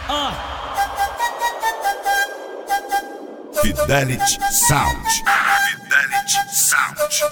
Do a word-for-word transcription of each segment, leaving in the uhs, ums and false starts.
Fidelity Sound. Fidelity Sound.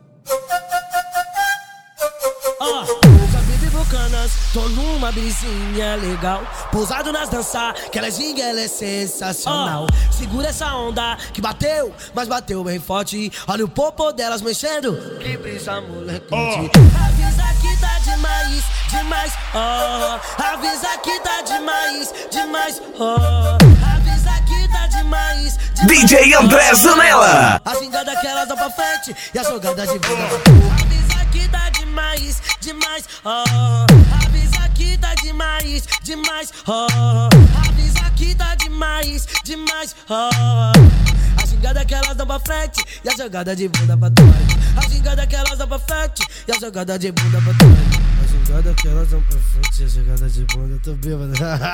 Ó, Baby Bucanas, tô numa brisinha legal. Pousado nas danças, que ela ginga, ela é sensacional. Oh. Segura essa onda que bateu, mas bateu bem forte. Olha o popô delas mexendo, que brisa molecote. Oh. Avisa que tá demais, demais, oh. Avisa que tá demais, demais, oh. Avisa que tá demais, demais, D J André Zanella. A gingada que elas dão pra frente e a jogada de bunda. Avisa que tá demais, demais, oh. Avisa que tá demais, demais, oh. Avisa que tá demais, demais, oh. A gingada que elas dão pra frente e a jogada de bunda pra trás. A gingada que elas dão pra frente e a jogada de bunda pra trás. A gingada que elas dão pra frente e a jogada de bunda, tô bêbado.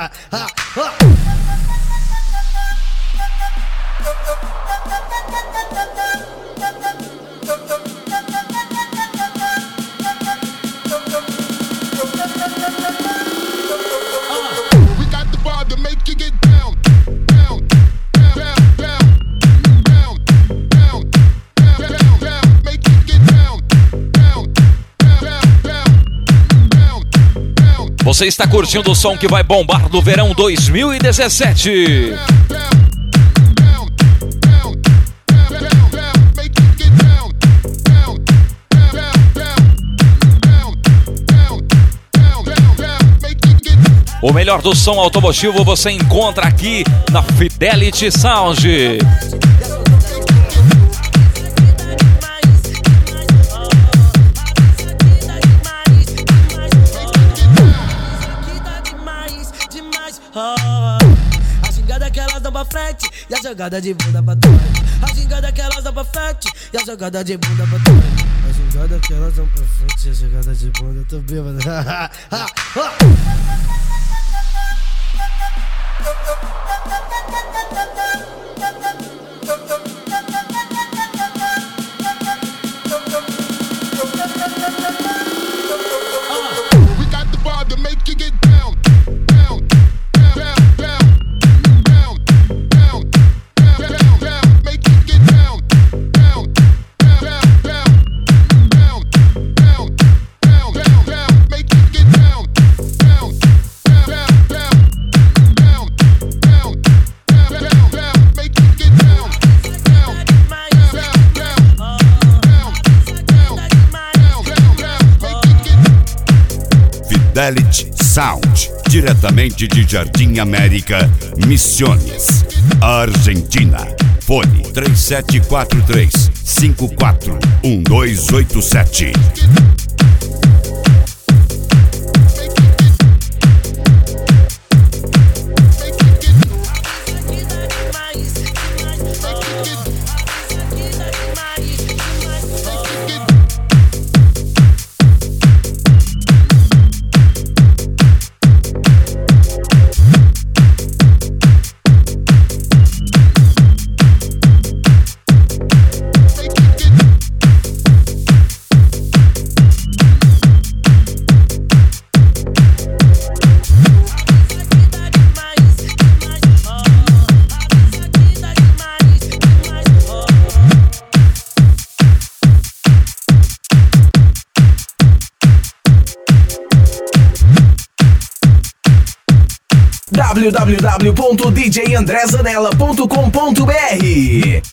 Você está curtindo o som que vai bombar no verão dois mil e dezessete. O melhor do som automotivo você encontra aqui na Fidelity Sound. A gingada que elas dão pra frente e a jogada de bunda pra trás. A gingada que elas dão pra frente e a jogada de bunda pra trás. A gingada que elas dão pra frente e a jogada de bunda, tô bêbado. We got the vibe to make you get down. Fidelity Sound, diretamente de Jardim América, Misiones, Argentina. Fone três sete quatro três, cinco quatro um dois oito sete. w w w ponto d j andré zanella ponto com ponto b r